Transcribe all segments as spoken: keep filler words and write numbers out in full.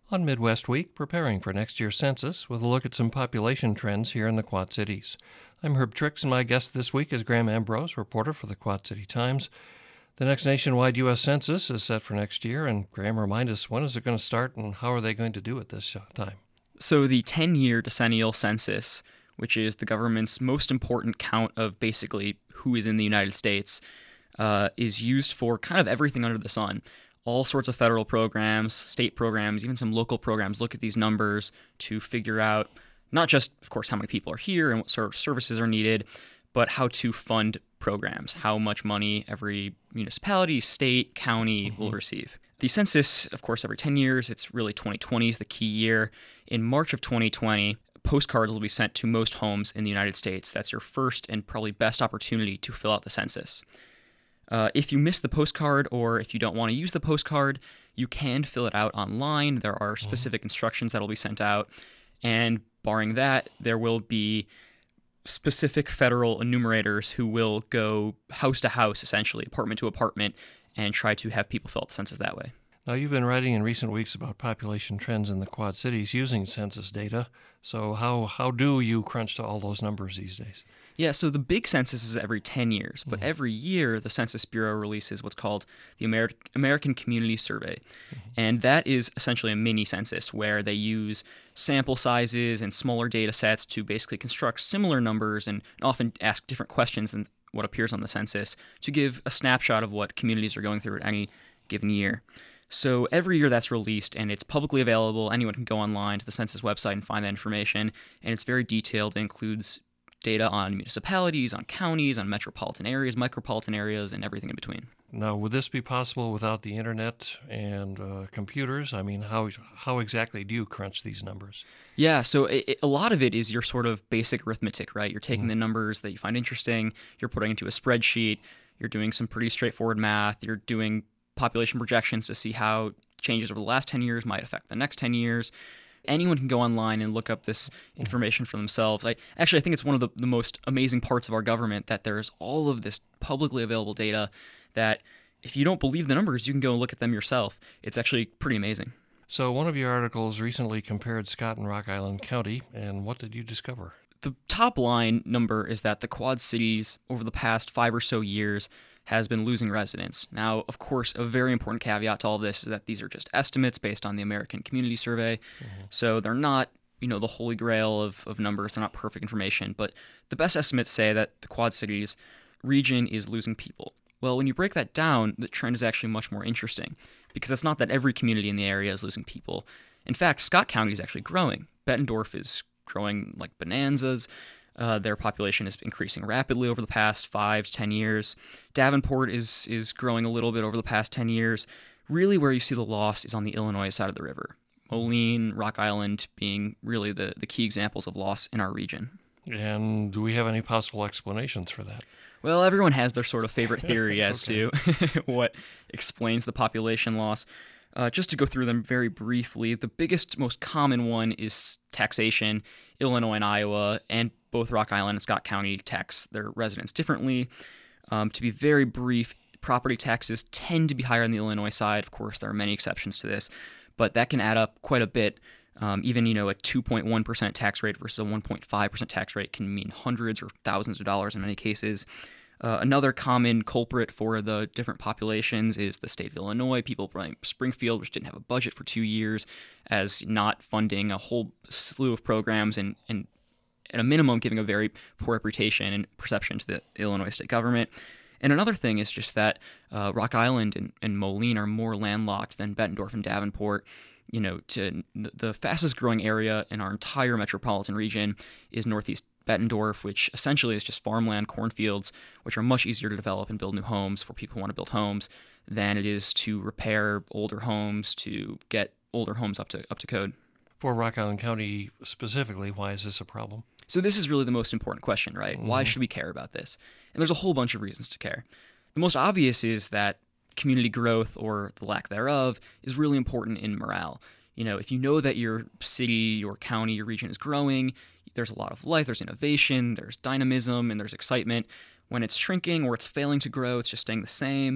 On Midwest Week, preparing for next year's census with a look at some population trends here in the Quad Cities. I'm Herb Trix, and my guest this week is Graham Ambrose, reporter for the Quad City Times. The next nationwide U S Census is set for next year, and Graham, remind us, when is it going to start and how are they going to do it this time? So the ten-year decennial census, which is the government's most important count of basically who is in the United States, uh, is used for kind of everything under the sun. All sorts of federal programs, state programs, even some local programs look at these numbers to figure out not just, of course, how many people are here and what sort of services are needed, but how to fund programs, how much money every municipality, state, county mm-hmm. will receive. The census, of course, every ten years, it's really twenty twenty is the key year. In March of twenty twenty, postcards will be sent to most homes in the United States. That's your first and probably best opportunity to fill out the census. Uh, if you miss the postcard or if you don't want to use the postcard, you can fill it out online. There are specific mm-hmm. instructions that will be sent out. And barring that, there will be specific federal enumerators who will go house to house, essentially, apartment to apartment, and try to have people fill out the census that way. Now, you've been writing in recent weeks about population trends in the Quad Cities using census data. So how, how do you crunch to all those numbers these days? Yeah, so the big census is every ten years, but mm-hmm. every year the Census Bureau releases what's called the Amer- American Community Survey. Mm-hmm. And that is essentially a mini census where they use sample sizes and smaller data sets to basically construct similar numbers and often ask different questions than what appears on the census to give a snapshot of what communities are going through at any given year. So every year that's released, and it's publicly available. Anyone can go online to the census website and find that information, and it's very detailed. It includes data on municipalities, on counties, on metropolitan areas, micropolitan areas, and everything in between. Now, would this be possible without the internet and uh, computers? I mean, how how exactly do you crunch these numbers? Yeah, so it, it, a lot of it is your sort of basic arithmetic, right? You're taking mm-hmm. the numbers that you find interesting, you're putting into a spreadsheet, you're doing some pretty straightforward math, you're doing population projections to see how changes over the last ten years might affect the next ten years. Anyone can go online and look up this information for themselves. I actually I think it's one of the, the most amazing parts of our government that there's all of this publicly available data that if you don't believe the numbers, you can go and look at them yourself. It's actually pretty amazing. So one of your articles recently compared Scott and Rock Island County, and what did you discover? The top line number is that the Quad Cities over the past five or so years has been losing residents. Now, of course, a very important caveat to all of this is that these are just estimates based on the American Community Survey. Mm-hmm. So they're not, you know, the holy grail of, of numbers. They're not perfect information. But the best estimates say that the Quad Cities region is losing people. Well, when you break that down, the trend is actually much more interesting because it's not that every community in the area is losing people. In fact, Scott County is actually growing. Bettendorf is growing like bonanzas. Uh, their population is increasing rapidly over the past five, ten years. Davenport is is growing a little bit over the past ten years. Really where you see the loss is on the Illinois side of the river. Moline, Rock Island being really the, the key examples of loss in our region. And do we have any possible explanations for that? Well, everyone has their sort of favorite theory as to what explains the population loss. Uh, just to go through them very briefly, the biggest, most common one is taxation. Illinois and Iowa, and both Rock Island and Scott County tax their residents differently. Um, to be very brief, property taxes tend to be higher on the Illinois side. Of course, there are many exceptions to this, but that can add up quite a bit. Um, even, you know, a two point one percent tax rate versus a one point five percent tax rate can mean hundreds or thousands of dollars in many cases. Uh, another common culprit for the different populations is the state of Illinois. People blame Springfield, which didn't have a budget for two years, as not funding a whole slew of programs and, and at a minimum, giving a very poor reputation and perception to the Illinois state government. And another thing is just that uh, Rock Island and, and Moline are more landlocked than Bettendorf and Davenport. You know, to the fastest growing area in our entire metropolitan region is Northeast Bettendorf, which essentially is just farmland, cornfields, which are much easier to develop and build new homes for people who want to build homes than it is to repair older homes, to get older homes up to up to code. For Rock Island County specifically, why is this a problem? So this is really the most important question, right? Mm-hmm. Why should we care about this? And there's a whole bunch of reasons to care. The most obvious is that community growth, or the lack thereof, is really important in morale. You know, if you know that your city, your county, your region is growing, there's a lot of life, there's innovation, there's dynamism, and there's excitement. When it's shrinking or it's failing to grow, it's just staying the same,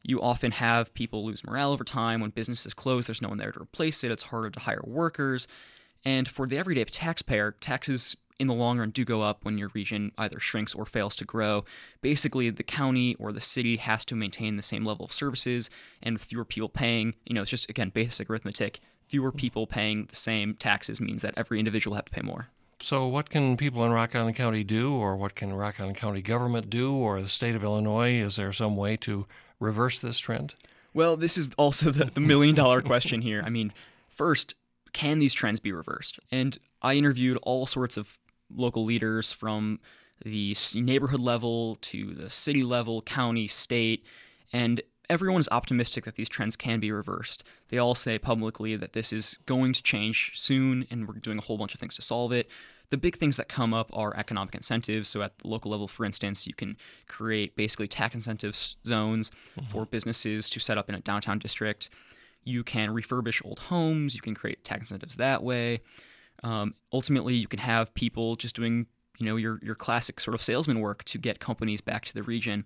You often have people lose morale over time. When businesses close, there's no one there to replace it. It's harder to hire workers. And for the everyday taxpayer, taxes in the long run do go up when your region either shrinks or fails to grow. Basically, the county or the city has to maintain the same level of services, and with fewer people paying, you know, it's just, again, basic arithmetic. Fewer people paying the same taxes means that every individual will have to pay more. So what can people in Rock Island County do, or what can Rock Island County government do, or the state of Illinois? Is there some way to reverse this trend? Well, this is also the, the million-dollar question here. I mean, first, can these trends be reversed? And I interviewed all sorts of local leaders from the neighborhood level to the city level, county, state, and everyone is optimistic that these trends can be reversed. They all say publicly that this is going to change soon, and we're doing a whole bunch of things to solve it. The big things that come up are economic incentives. So at the local level, for instance, you can create basically tax incentive zones mm-hmm. for businesses to set up in a downtown district. You can refurbish old homes. You can create tax incentives that way. Um, ultimately, you can have people just doing, you know, your your classic sort of salesman work to get companies back to the region.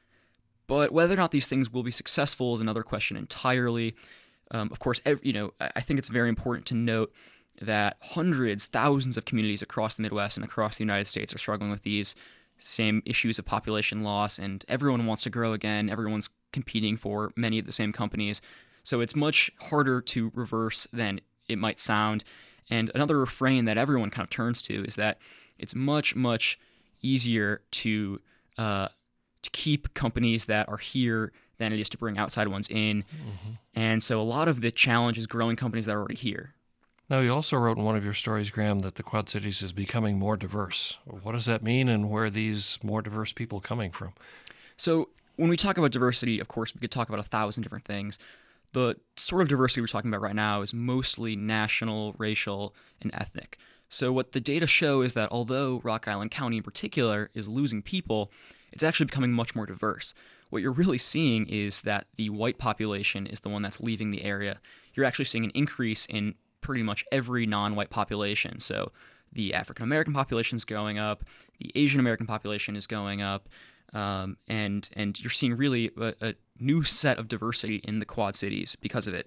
But whether or not these things will be successful is another question entirely. Um, of course, every, you know, I think it's very important to note that hundreds, thousands of communities across the Midwest and across the United States are struggling with these same issues of population loss, and everyone wants to grow again. Everyone's competing for many of the same companies. So it's much harder to reverse than it might sound. And another refrain that everyone kind of turns to is that it's much, much easier to uh, to keep companies that are here than it is to bring outside ones in. Mm-hmm. And so a lot of the challenge is growing companies that are already here. Now, you also wrote in one of your stories, Graham, that the Quad Cities is becoming more diverse. What does that mean, and where are these more diverse people coming from? So when we talk about diversity, of course, we could talk about a thousand different things. The sort of diversity we're talking about right now is mostly national, racial, and ethnic. So what the data show is that although Rock Island County in particular is losing people, it's actually becoming much more diverse. What you're really seeing is that the white population is the one that's leaving the area. You're actually seeing an increase in pretty much every non-white population. So the African American population is going up, the Asian American population is going up, um, and and you're seeing really a, a new set of diversity in the Quad Cities because of it.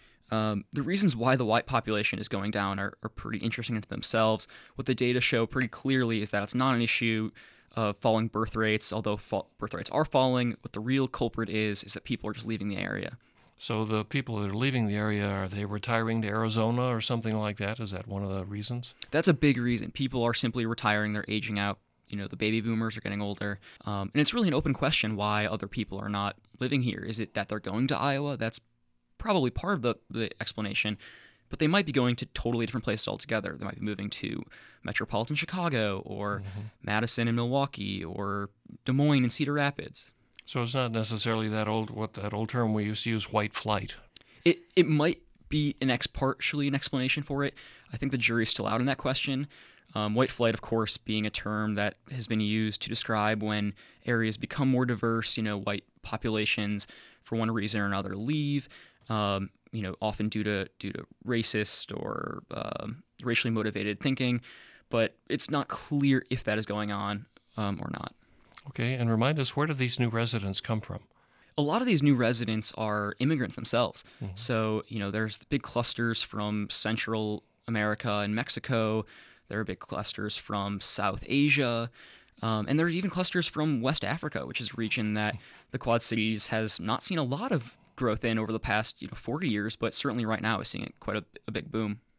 Um, the reasons why the white population is going down are, are pretty interesting into themselves. What the data show pretty clearly is that it's not an issue of falling birth rates, although fall, birth rates are falling. What the real culprit is is that people are just leaving the area. So the people that are leaving the area, are they retiring to Arizona or something like that? Is that one of the reasons? That's a big reason. People are simply retiring. They're aging out. You know, the baby boomers are getting older. Um, and it's really an open question why other people are not living here. Is it that they're going to Iowa? That's probably part of the, the explanation. But they might be going to totally different places altogether. They might be moving to metropolitan Chicago or mm-hmm. Madison and Milwaukee or Des Moines and Cedar Rapids. So it's not necessarily that old, what that old term we used to use, white flight. It it might be an ex partially an explanation for it. I think the jury's still out on that question. Um, white flight, of course, being a term that has been used to describe when areas become more diverse. You know, white populations, for one reason or another, leave. Um, you know, often due to due to racist or um, racially motivated thinking. But it's not clear if that is going on um, or not. Okay, and remind us, where do these new residents come from? A lot of these new residents are immigrants themselves. Mm-hmm. So, you know, there's big clusters from Central America and Mexico. There are big clusters from South Asia. Um, and there are even clusters from West Africa, which is a region that the Quad Cities has not seen a lot of growth in over the past, you know, forty years, but certainly right now is seeing quite a, a big boom.